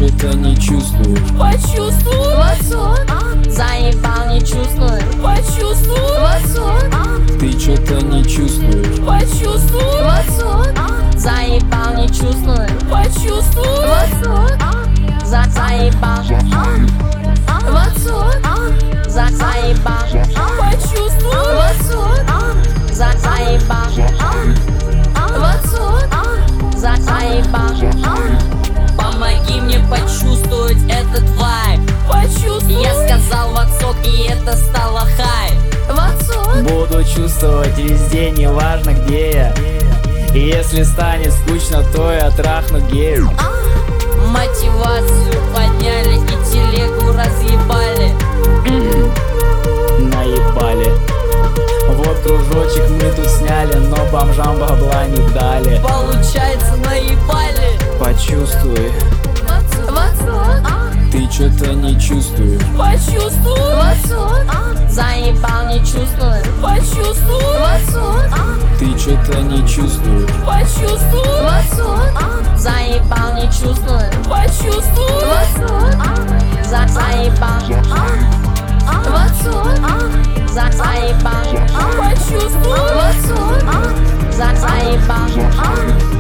что-то не чувствуешь? Почувствуй, вот он, заебал, не чувствую. Почувствуй, вот он, Ты что-то не чувствуешь? почувствуй, вот он, заебал, не чувствую. Почувствуй, вот он, заебал, вот он, заебал, почувствуй, вот он, заебал, вот он, заебал. Помоги мне почувствовать этот вайб. Почувствуй. Я сказал ватсок, и это стало хай. Ватсок. Буду чувствовать везде, неважно где я. И если станет скучно, то я трахну гею. Мотивацию подняли и телегу разъебали. Наебали. Вот кружочек мы тут сняли, но бомжам бабла не дали. Получается, наебали. Почувствуй, Ватсок. ты что-то не чувствуешь? Почувствуй, ватсок, заебал, не чувствую. Почувствуй, ватсок, Ты что-то не чувствуешь? почувствуй, ватсок, заебал, не чувствую. Почувствуй, ватсок, заебал, ватсок, заебал, почувствуй, ватсок, заебал.